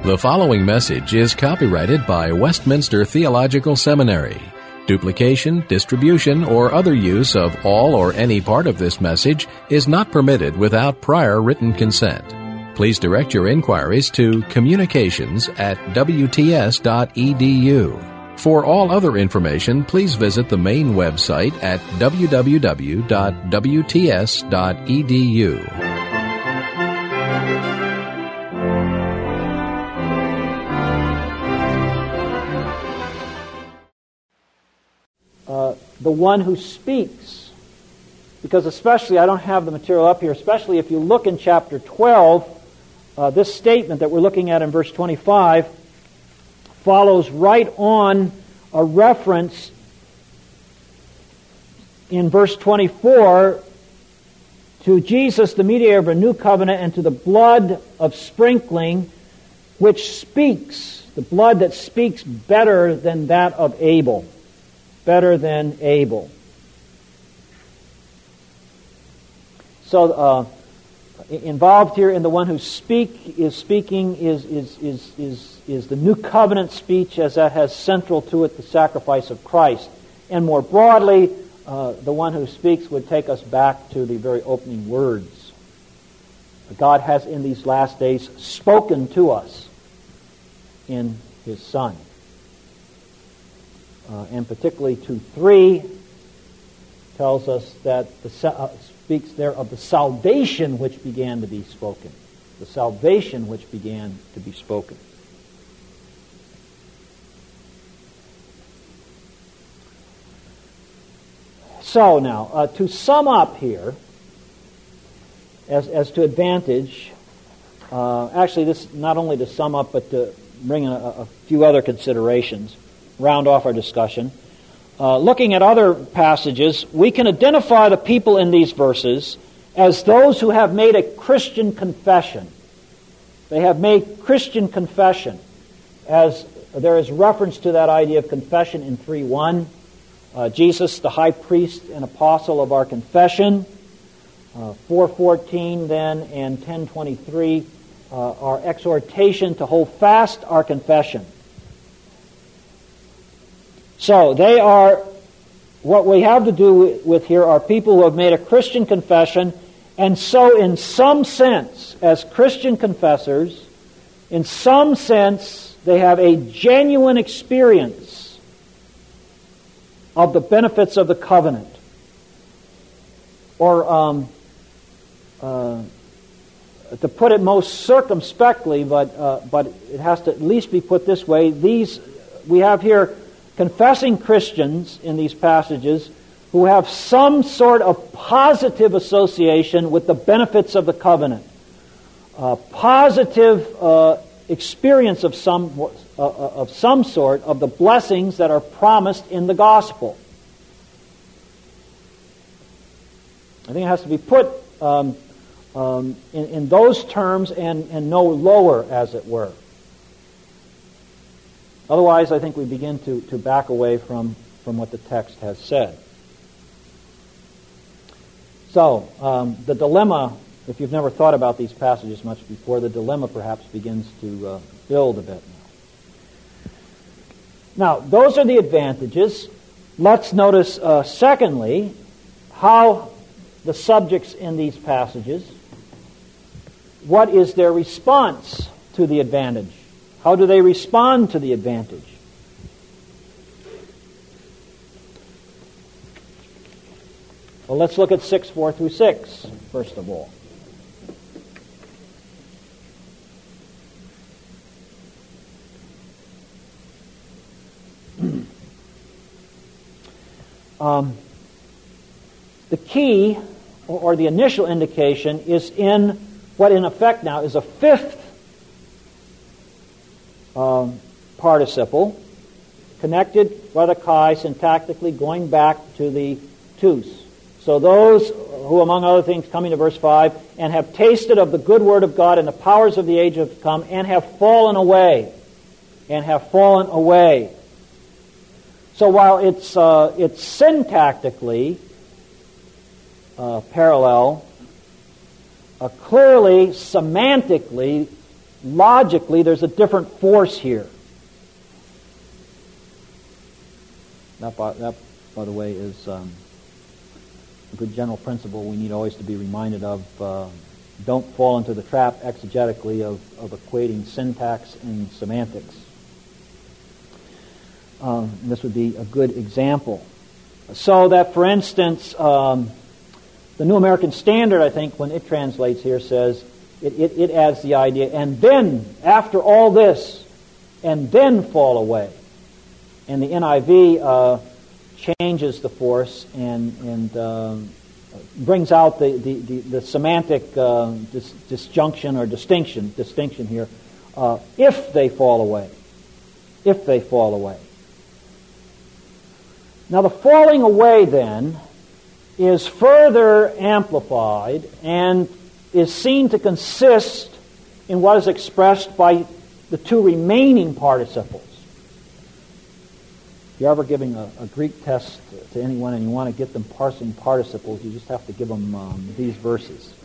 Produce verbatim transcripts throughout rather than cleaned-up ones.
The following message is copyrighted by Westminster Theological Seminary. Duplication, distribution, or other use of all or any part of this message is not permitted without prior written consent. Please direct your inquiries to communications at w t s dot e d u. For all other information, please visit the main website at w w w dot w t s dot e d u. Uh, the one who speaks, because especially, I don't have the material up here, especially if you look in chapter twelve, uh, this statement that we're looking at in verse twenty-five follows right on a reference in verse twenty-four to Jesus, the mediator of a new covenant, and to the blood of sprinkling, which speaks, the blood that speaks better than that of Abel. Better than Abel. So, uh, involved here in the one who speak is speaking is is is is is the new covenant speech, as that has central to it the sacrifice of Christ. And more broadly, uh, the one who speaks would take us back to the very opening words. God has in these last days spoken to us in His Son. Uh, and particularly two three tells us that the uh, speaks there of the salvation which began to be spoken. The salvation which began to be spoken. So now, uh, to sum up here, as as to advantage, uh, actually this not only to sum up, but to bring in a, a few other considerations, round off our discussion. Uh, looking at other passages, we can identify the people in these verses as those who have made a Christian confession. They have made Christian confession, as there is reference to that idea of confession in three one. Uh, Jesus, the high priest and apostle of our confession. Uh, four fourteen then and ten twenty-three, uh, our exhortation to hold fast our confession. So they are, what we have to do with here are people who have made a Christian confession, and so in some sense, as Christian confessors, in some sense, they have a genuine experience of the benefits of the covenant. Or, um, uh, to put it most circumspectly, but uh, but it has to at least be put this way, these we have here confessing Christians in these passages who have some sort of positive association with the benefits of the covenant. Uh, positive uh, experience of some uh, of some sort of the blessings that are promised in the gospel. I think it has to be put um, um, in, in those terms and, and no lower, as it were. Otherwise, I think we begin to, to back away from, from what the text has said. So, um, the dilemma, if you've never thought about these passages much before, the dilemma perhaps begins to uh, build a bit now. Now, those are the advantages. Let's notice, uh, secondly, how the subjects in these passages, what is their response to the advantage? How do they respond to the advantage? Well, let's look at six, four through six, first of all. um, the key, or, or the initial indication, is in what in effect now is a fifth Um, participle, connected by the chi syntactically, going back to the tous. So those who, among other things, coming to verse five, and have tasted of the good word of God and the powers of the age have come, and have fallen away, and have fallen away. So while it's uh, it's syntactically uh, parallel, uh, clearly semantically logically there's a different force here. That, by, that, by the way, is um, a good general principle we need always to be reminded of. Uh, don't fall into the trap exegetically of, of equating syntax and semantics. Um, this would be a good example. So that, for instance, um, the New American Standard, I think, when it translates here, says, it, it, it adds the idea, and then, after all this, and then fall away. And the N I V uh, changes the force and, and uh, brings out the, the, the, the semantic uh, dis- disjunction or distinction, distinction here, uh, if they fall away. If they fall away. Now the falling away then is further amplified and is seen to consist in what is expressed by the two remaining participles. If you're ever giving a, a Greek test to anyone and you want to get them parsing participles, you just have to give them um, these verses.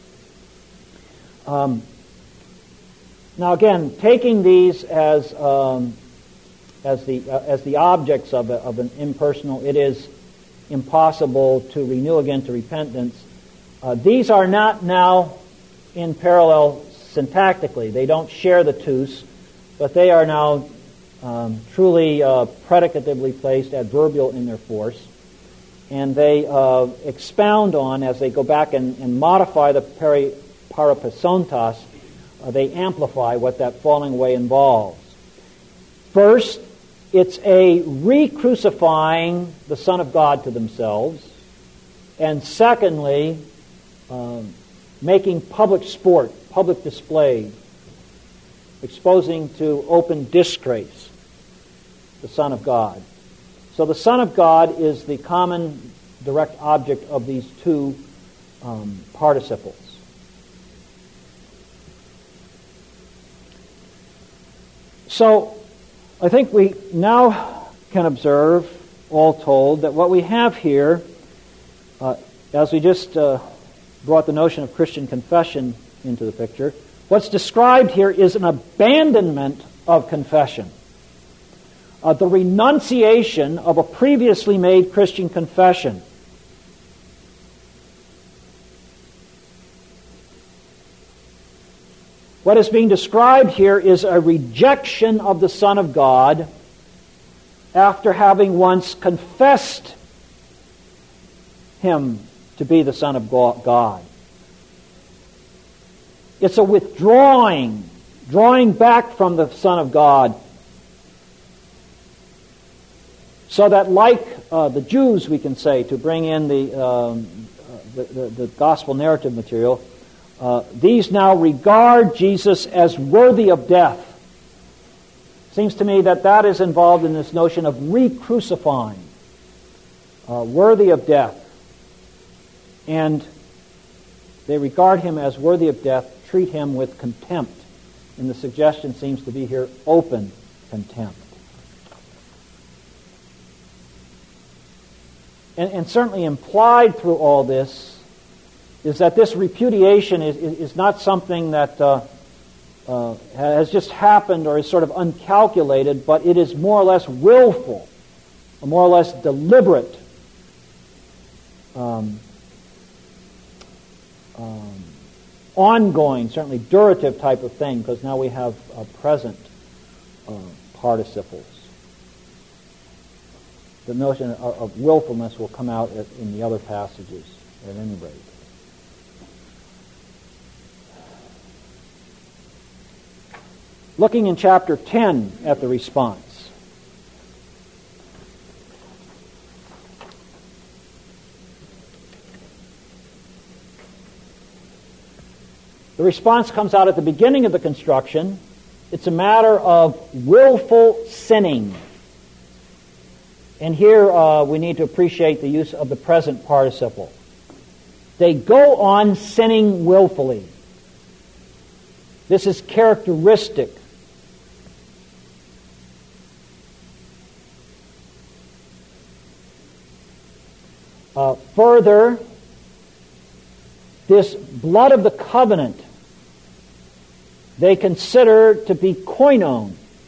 Um, now again, taking these as um, as the uh, as the objects of, a, of an impersonal, it is impossible to renew again to repentance. Uh, these are not now in parallel syntactically. They don't share the tous, but they are now um, truly uh, predicatively placed, adverbial in their force. And they uh, expound on, as they go back and, and modify the peri parapesontas, uh, they amplify what that falling away involves. First, it's a re-crucifying the Son of God to themselves. And secondly, um, making public sport, public display, exposing to open disgrace the Son of God. So the Son of God is the common direct object of these two um, participles. So I think we now can observe, all told, that what we have here, uh, as we just uh, brought the notion of Christian confession into the picture, what's described here is an abandonment of confession, uh, the renunciation of a previously made Christian confession. What is being described here is a rejection of the Son of God after having once confessed Him to be the Son of God. It's a withdrawing, drawing back from the Son of God, so that like uh, the Jews, we can say, to bring in the, um, the, the, the gospel narrative material, Uh, these now regard Jesus as worthy of death. Seems to me that that is involved in this notion of re-crucifying, uh, worthy of death. And they regard Him as worthy of death, treat Him with contempt. And the suggestion seems to be here open contempt. And, and certainly implied through all this is that this repudiation is, is, is not something that uh, uh, has just happened or is sort of uncalculated, but it is more or less willful, or more or less deliberate, um, um, ongoing, certainly durative type of thing, because now we have uh, present uh, participles. The notion of, of willfulness will come out in the other passages at any rate. Looking in chapter ten at the response. The response comes out at the beginning of the construction. It's a matter of willful sinning. And here uh, we need to appreciate the use of the present participle. They go on sinning willfully. This is characteristic. Uh, further, this blood of the covenant they consider to be koinon.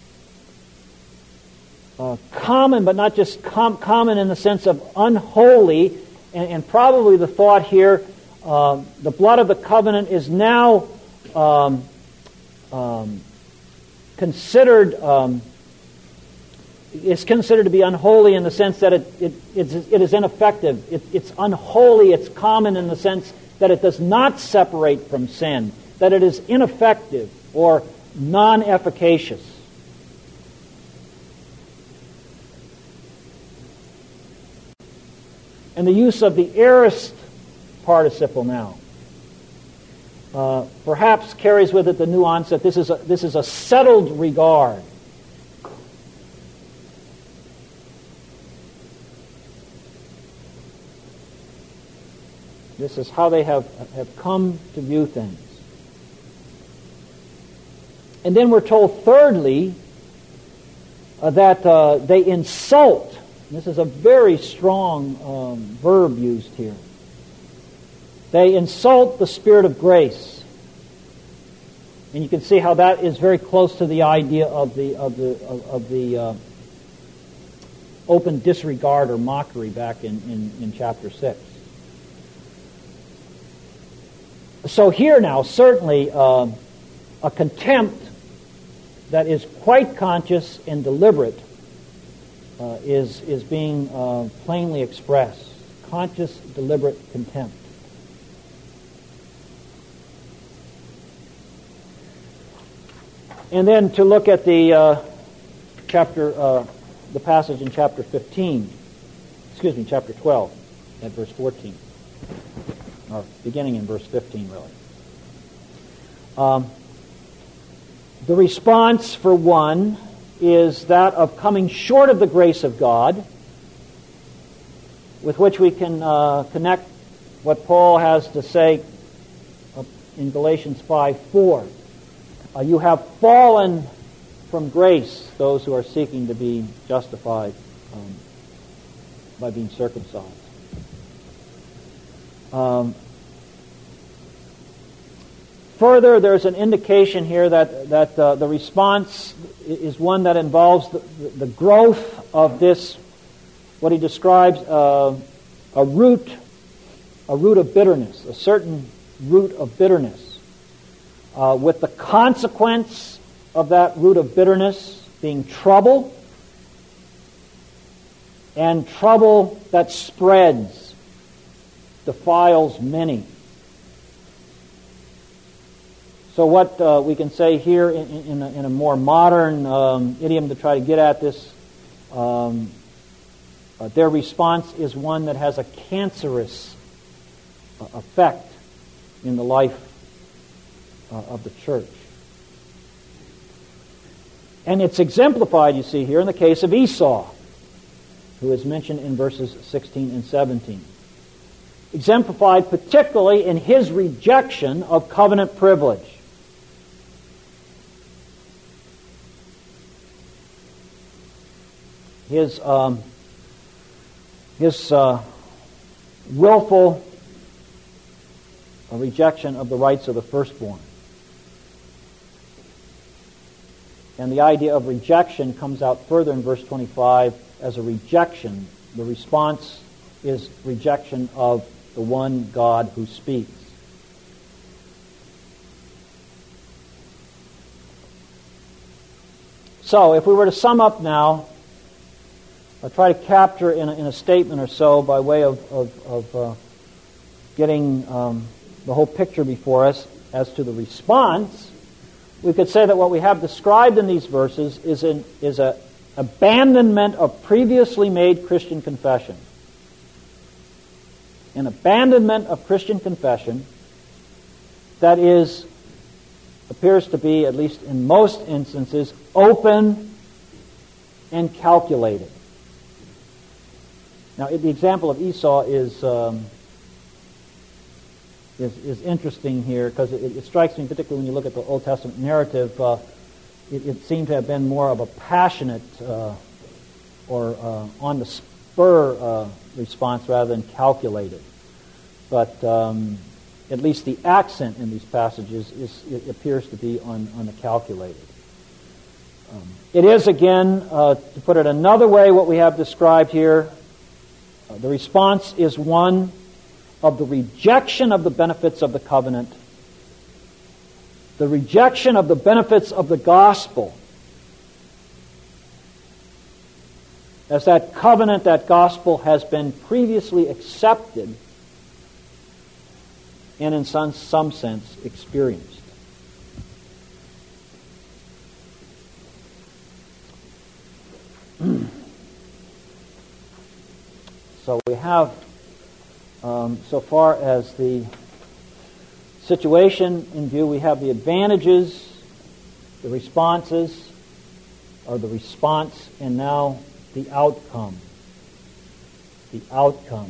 Uh, common, but not just com- common in the sense of unholy, and, and probably the thought here, uh, the blood of the covenant is now um, um, considered um, is considered to be unholy in the sense that it it, it's, it is ineffective. It, it's unholy. It's common in the sense that it does not separate from sin, that it is ineffective or non-efficacious. And the use of the aorist participle now uh, perhaps carries with it the nuance that this is a, this is a settled regard. This is how they have, have come to view things. And then we're told, thirdly, uh, that uh, they insult. This is a very strong um, verb used here. They insult the Spirit of grace. And you can see how that is very close to the idea of the of the of, of the uh, open disregard or mockery back in, in, in chapter six. So here now, certainly uh, a contempt that is quite conscious and deliberate uh, is is being uh, plainly expressed. Conscious, deliberate contempt. And then to look at the uh, chapter, uh, the passage in chapter fifteen, excuse me, chapter twelve, at verse fourteen, or beginning in verse fifteen, really. Um, the response, for one, is that of coming short of the grace of God, with which we can uh, connect what Paul has to say uh, in Galatians five four. Uh, you have fallen from grace, those who are seeking to be justified um, by being circumcised. Um, further, there's an indication here that, that uh, the response is one that involves the, the growth of this, what he describes, uh, a root, a root of bitterness, a certain root of bitterness. Uh, with the consequence of that root of bitterness being trouble, and trouble that spreads, defiles many. So what uh, we can say here in, in, a, in a more modern um, idiom to try to get at this, um, uh, their response is one that has a cancerous uh, effect in the life Uh, of the church. And it's exemplified, you see here, in the case of Esau, who is mentioned in verses sixteen and seventeen. Exemplified particularly in his rejection of covenant privilege. His, um, his uh, willful uh, rejection of the rights of the firstborn. And the idea of rejection comes out further in verse twenty-five as a rejection. The response is rejection of the one God who speaks. So, if we were to sum up now, I'll try to capture in a, in a statement or so by way of, of, of uh, getting um, the whole picture before us as to the response. We could say that what we have described in these verses is an is a abandonment of previously made Christian confession. An abandonment of Christian confession that is, appears to be, at least in most instances, open and calculated. Now, the example of Esau is um, Is, is interesting here because it, it strikes me, particularly when you look at the Old Testament narrative, uh, it, it seemed to have been more of a passionate uh, or uh, on the spur uh, response rather than calculated. But um, at least the accent in these passages is, it appears to be un, uncalculated. Um, it is, again, uh, to put it another way, what we have described here, uh, the response is one of the rejection of the benefits of the covenant, the rejection of the benefits of the gospel, as that covenant, that gospel has been previously accepted and in some, some sense experienced. So we have, um, so far as the situation in view, we have the advantages, the responses, or the response, and now the outcome. The outcome.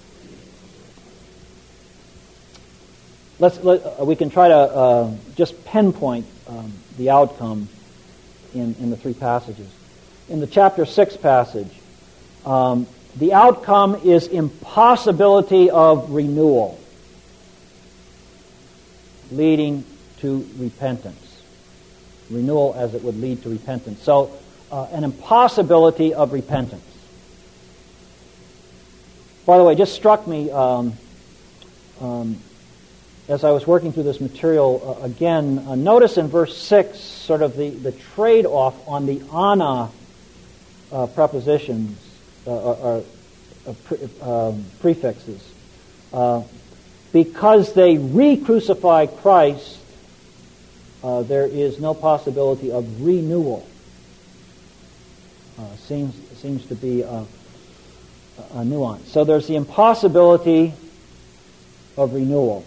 Let's let, uh, we can try to uh, just pinpoint um, the outcome in, in the three passages. In the chapter six passage, um, the outcome is impossibility of renewal, leading to repentance. Renewal as it would lead to repentance. So, uh, an impossibility of repentance. By the way, it just struck me um, um, as I was working through this material uh, again, uh, notice in verse six sort of the, the trade-off on the ana uh, prepositions uh, or, or pre, um, prefixes. Uh, because they re-crucify Christ, uh, there is no possibility of renewal. Uh, seems seems to be a, a nuance. So there's the impossibility of renewal.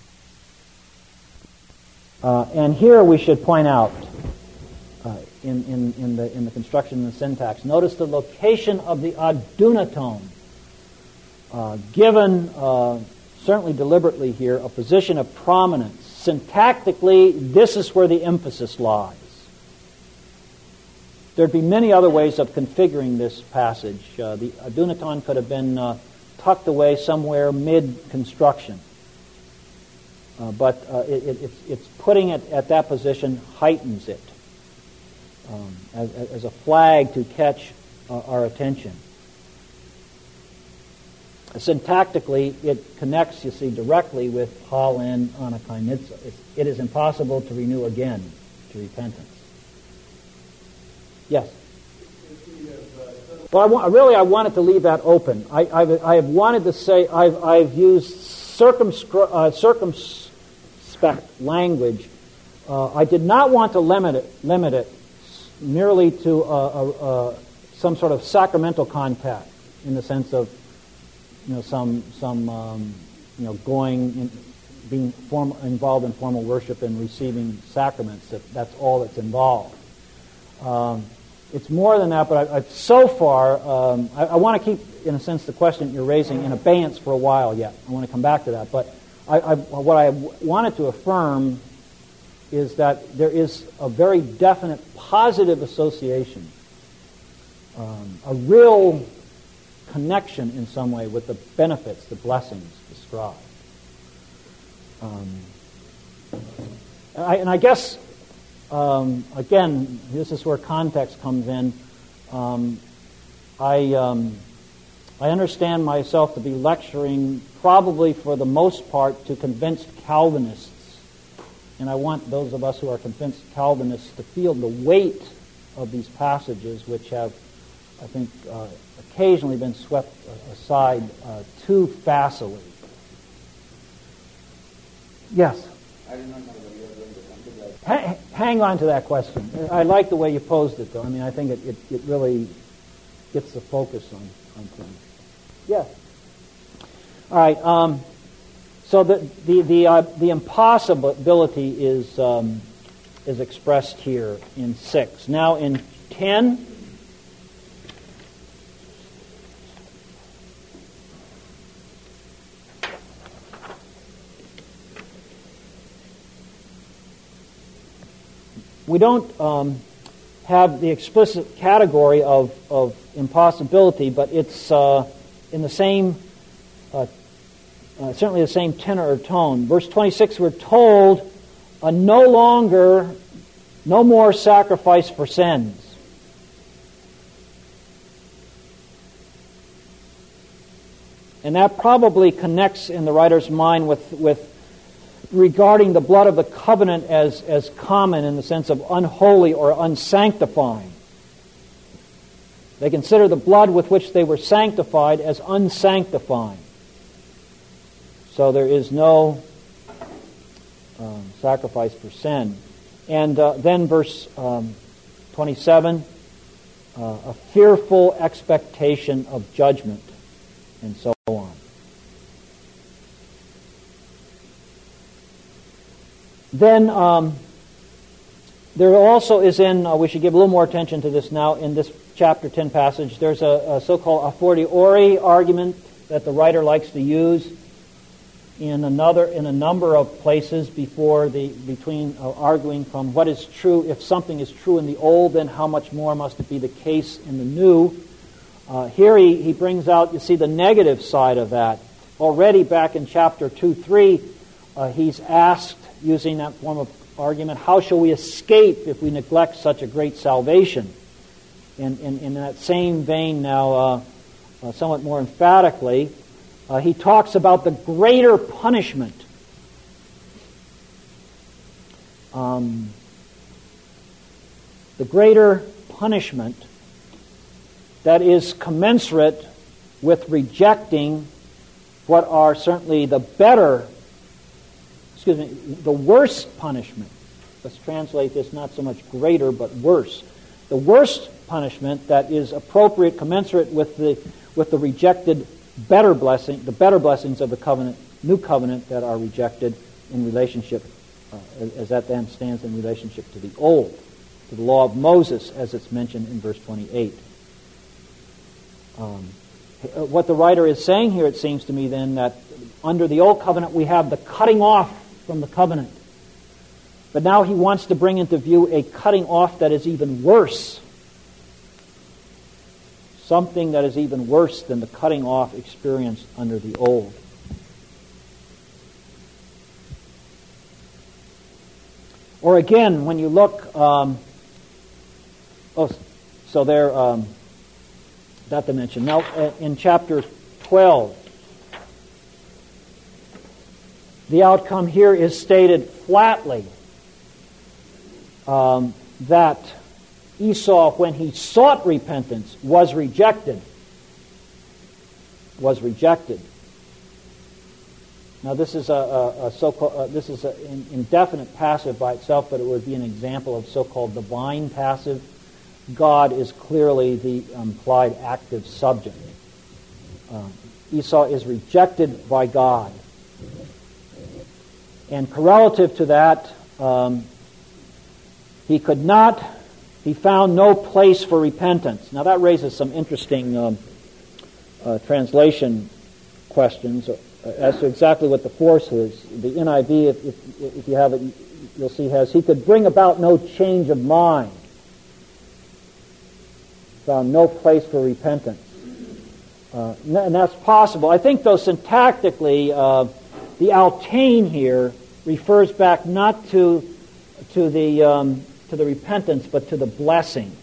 Uh, and here we should point out, uh, in, in, in, the, in the construction and the syntax, notice the location of the adunaton, uh, given, uh, certainly deliberately here, a position of prominence. Syntactically, this is where the emphasis lies. There'd be many other ways of configuring this passage. Uh, the adunaton could have been uh, tucked away somewhere mid-construction. Uh, but uh, it, it, it's, it's putting it at that position heightens it um, as, as a flag to catch uh, our attention. Syntactically, it connects, you see, directly with hal en anakainitza. It is impossible to renew again to repentance. Yes? Well, I want, really, I wanted to leave that open. I, I've, I have wanted to say I've, I've used circumscri- uh, circumspect language. Uh, I did not want to limit it, limit it merely to uh, uh, uh, some sort of sacramental contact, in the sense of, you know, some some um, you know going in, being form, involved in formal worship and receiving sacraments. That that's all that's involved. Um, it's more than that, but I, I, so far um, I, I want to keep, in a sense, the question you're raising in abeyance for a while yet. I want to come back to that, but I, I, what I wanted to affirm is that there is a very definite positive association, um, a real connection in some way with the benefits, the blessings described. Um, I, and I guess, um, again, this is where context comes in. Um, I um, I understand myself to be lecturing probably for the most part to convinced Calvinists. And I want those of us who are convinced Calvinists to feel the weight of these passages, which have, I think, uh, occasionally been swept aside uh, too facilely. Yes? I do not know whether you are going to come to that. Ha- hang on to that question. I like the way you posed it, though. I mean, I think it, it, it really gets the focus on, on things. Yes? All right. Um, so the the the, uh, the impossibility is um, is expressed here in six. Now in ten. We don't um, have the explicit category of, of impossibility, but it's uh, in the same uh, uh, certainly the same tenor or tone. Verse twenty-six, we're told, uh, no longer, no more sacrifice for sins. And that probably connects in the writer's mind with, with regarding the blood of the covenant as, as common in the sense of unholy or unsanctifying. They consider the blood with which they were sanctified as unsanctifying. So there is no um, sacrifice for sin. And uh, then verse um, twenty-seven, uh, a fearful expectation of judgment, and so on. Then um, there also is in, uh, we should give a little more attention to this now, in this chapter ten passage, there's a, a so-called a fortiori argument that the writer likes to use in another, in a number of places before the, between uh, arguing from what is true, if something is true in the old, then how much more must it be the case in the new. Uh, here he, he brings out, you see, the negative side of that. Already back in chapter two, three, uh, he's asked, using that form of argument, how shall we escape if we neglect such a great salvation? And in, in, in that same vein now, uh, uh, somewhat more emphatically, uh, he talks about the greater punishment. Um, the greater punishment that is commensurate with rejecting what are certainly the better, excuse me, the worst punishment. Let's translate this not so much greater, but worse. The worst punishment that is appropriate, commensurate with the with the rejected better blessing, the better blessings of the covenant, new covenant that are rejected in relationship, uh, as that then stands in relationship to the old, to the law of Moses, as it's mentioned in verse twenty-eight. Um, what the writer is saying here, it seems to me then, that under the old covenant we have the cutting off from the covenant. But now he wants to bring into view a cutting off that is even worse. Something that is even worse than the cutting off experienced under the old. Or again, when you look, um, oh, so there, um, that to mention. Now, uh, in chapter twelve, the outcome here is stated flatly um, that Esau, when he sought repentance, was rejected. Was rejected. Now, this is a, a, a so-called uh, this is an indefinite passive by itself, but it would be an example of so-called divine passive. God is clearly the implied active subject. Uh, Esau is rejected by God. And correlative to that, um, he could not, he found no place for repentance. Now that raises some interesting um, uh, translation questions as to exactly what the force is. The N I V, if, if, if you have it, you'll see has, he could bring about no change of mind. Found no place for repentance. Uh, and that's possible. I think, though, syntactically, uh, the Altain here refers back not to to the um, to the repentance, but to the blessing.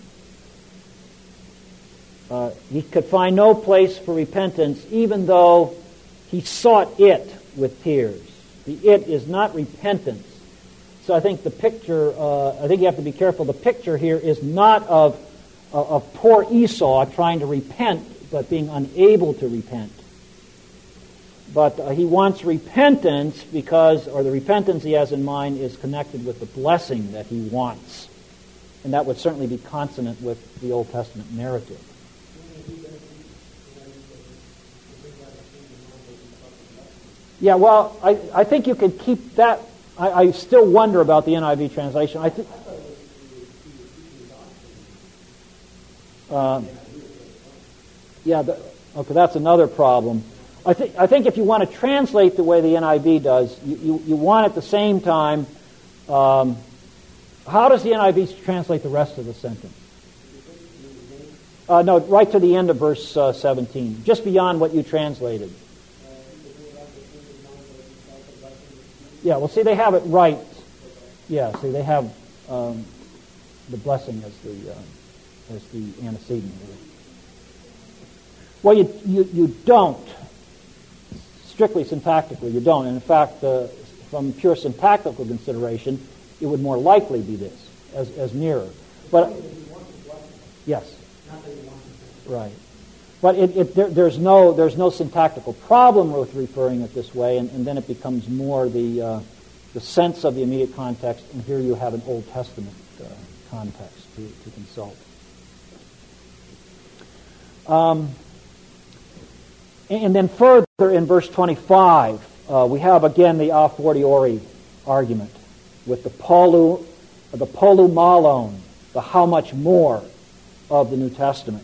Uh, he could find no place for repentance, even though he sought it with tears. The it is not repentance. So I think the picture. Uh, I think you have to be careful. The picture here is not of of poor Esau trying to repent, but being unable to repent. But uh, he wants repentance because, or the repentance he has in mind is connected with the blessing that he wants. And that would certainly be consonant with the Old Testament narrative. Yeah, well, I, I think you could keep that. I, I still wonder about the N I V translation. I think. Uh, yeah, the, okay, that's another problem. I think I think if you want to translate the way the N I V does, you, you, you want at the same time, um, how does the N I V translate the rest of the sentence? Uh, no, right to the end of verse uh, seventeen, just beyond what you translated. Yeah, well, see, they have it right. Yeah, see, they have um, the blessing as the uh, as the antecedent. Well, you, you you don't. Strictly syntactically, you don't. And in fact, uh, from pure syntactical consideration, it would more likely be this as as nearer. But yes, right. But it, it, there, there's no there's no syntactical problem with referring it this way, and, and then it becomes more the uh, the sense of the immediate context. And here you have an Old Testament uh, context to, to consult. Um, and, and then further in verse twenty-five, uh, we have again the a fortiori argument with the polu, the polumalon, the how much more of the New Testament.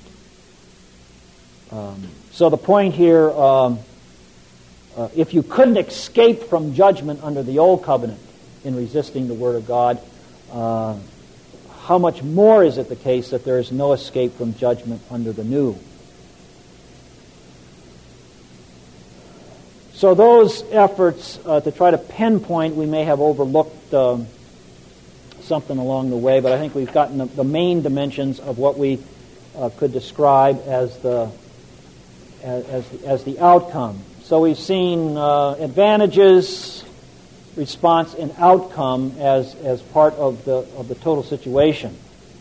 Um, so the point here, um, uh, if you couldn't escape from judgment under the Old Covenant in resisting the Word of God, uh, how much more is it the case that there is no escape from judgment under the New? So those efforts uh, to try to pinpoint, we may have overlooked um, something along the way, but I think we've gotten the, the main dimensions of what we uh, could describe as the As, as the outcome. So we've seen uh, advantages, response, and outcome as, as part of the of the total situation.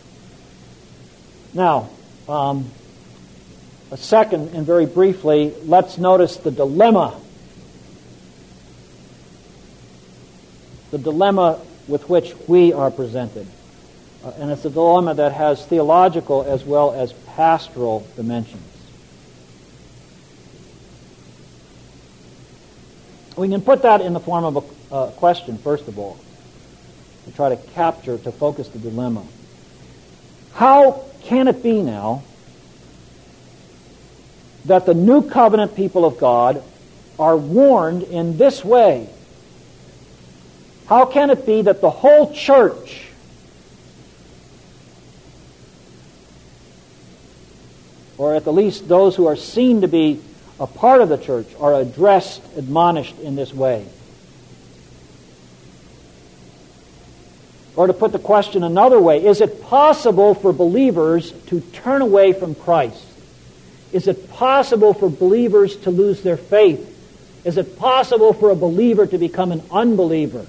Now, um, a second, and very briefly, let's notice the dilemma. The dilemma with which we are presented. Uh, and it's a dilemma that has theological as well as pastoral dimensions. We can put that in the form of a uh, question, first of all, to try to capture, to focus the dilemma. How can it be now that the New Covenant people of God are warned in this way? How can it be that the whole church or at the least those who are seen to be a part of the church are addressed, admonished in this way? Or to put the question another way, is it possible for believers to turn away from Christ? Is it possible for believers to lose their faith? Is it possible for a believer to become an unbeliever?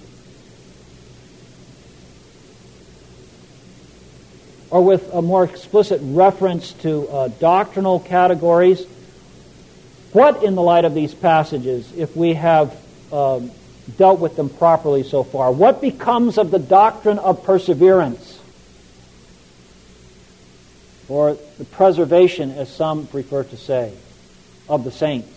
Or with a more explicit reference to uh, doctrinal categories, what, in the light of these passages, if we have um, dealt with them properly so far, what becomes of the doctrine of perseverance? Or the preservation, as some prefer to say, of the saints?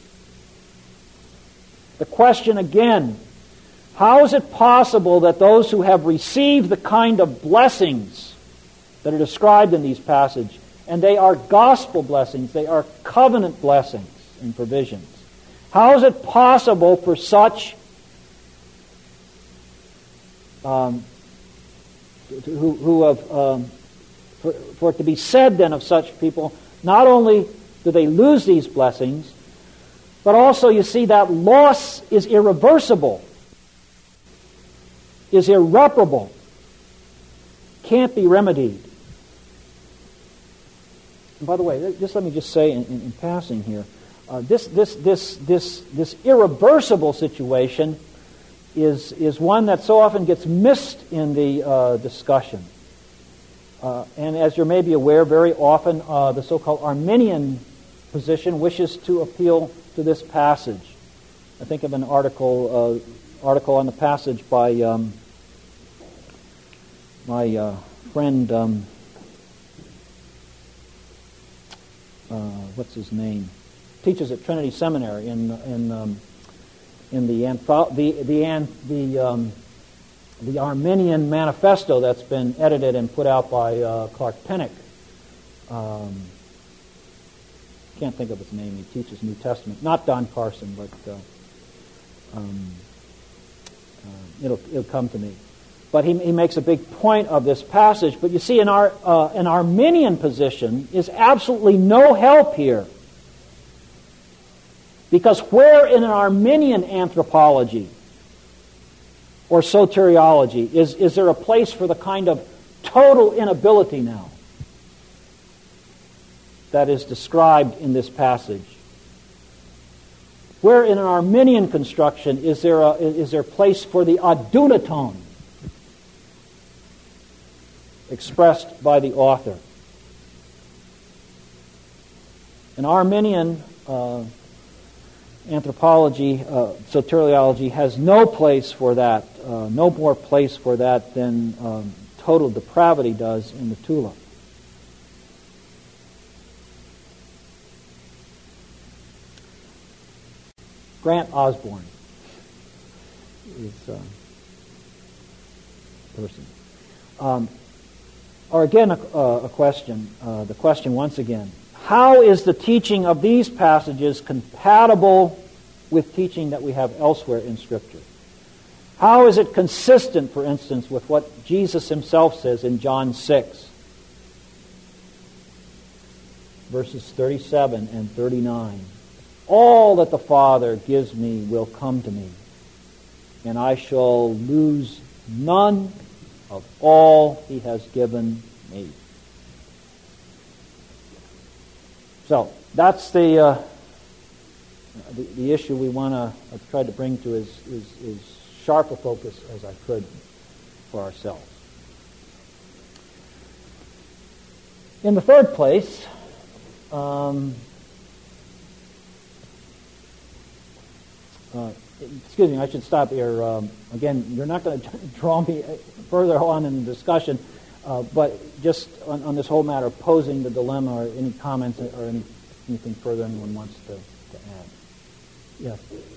The question again, how is it possible that those who have received the kind of blessings that are described in these passages, and they are gospel blessings, they are covenant blessings, and provisions. How is it possible for such um, who, who have um, for, for it to be said then of such people, not only do they lose these blessings, but also you see that loss is irreversible, is irreparable, can't be remedied. And by the way, just let me just say in, in, in passing here, Uh, this this this this this irreversible situation is is one that so often gets missed in the uh, discussion. Uh, and as you may be aware, very often uh, the so-called Arminian position wishes to appeal to this passage. I think of an article uh, article on the passage by um, my uh, friend. Um, uh, what's his name? Teaches at Trinity Seminary in in um, in the antho- the the the, um, the Arminian Manifesto that's been edited and put out by uh, Clark Pennock. Um, can't think of his name. He teaches New Testament. Not Don Carson, but uh, um, uh, it'll it'll come to me. But he he makes a big point of this passage. But you see, in our uh, an Arminian position is absolutely no help here. Because where in an Arminian anthropology or soteriology? Is, is there a place for the kind of total inability now that is described in this passage? Where in an Arminian construction is there a, is there place for the adunaton expressed by the author? An Arminian uh, anthropology, uh, soteriology, has no place for that, uh, no more place for that than um, total depravity does in the Tulip. Grant Osborne is a person. Um, or again, a, a question, uh, the question once again, how is the teaching of these passages compatible with teaching that we have elsewhere in Scripture? How is it consistent, for instance, with what Jesus himself says in John six, verses thirty-seven and thirty-nine? All that the Father gives me will come to me, and I shall lose none of all he has given me. So that's the uh, the, the issue we want to try to bring to as, as, as sharp a focus as I could for ourselves. In the third place, um, uh, excuse me, I should stop here. Um, again, you're not going to draw me further on in the discussion, uh, but just on, on this whole matter of posing the dilemma, or any comments or any, anything further anyone wants to, to add. Yes.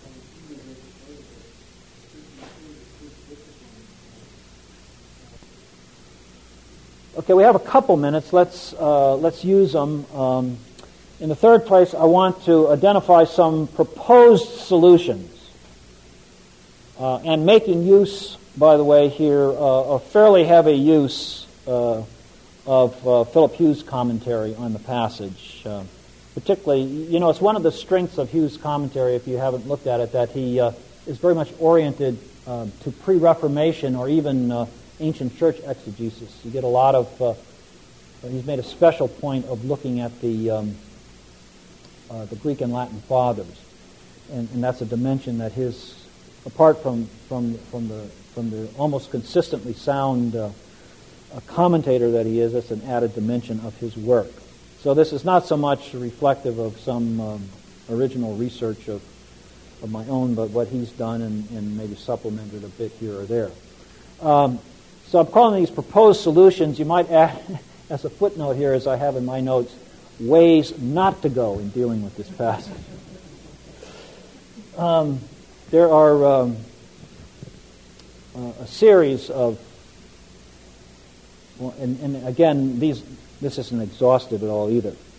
Okay, we have a couple minutes. Let's uh, let's use them. Um, in the third place, I want to identify some proposed solutions, uh, and making use, by the way, here uh, a fairly heavy use uh, of uh, Philip Hughes' commentary on the passage. Uh, particularly, you know, it's one of the strengths of Hughes' commentary, if you haven't looked at it, that he uh, is very much oriented uh, to pre-Reformation or even Uh, ancient church exegesis. You get a lot of, uh, he's made a special point of looking at the um, uh, the Greek and Latin fathers, and, and that's a dimension that his, apart from from from the from the almost consistently sound uh, a commentator that he is, that's an added dimension of his work. So this is not so much reflective of some um, original research of of my own, but what he's done and, and maybe supplemented a bit here or there. Um, So I'm calling these proposed solutions. You might add, as a footnote here, as I have in my notes, ways not to go in dealing with this passage. Um, there are um, uh, a series of, well, and, and again, these this isn't exhaustive at all either.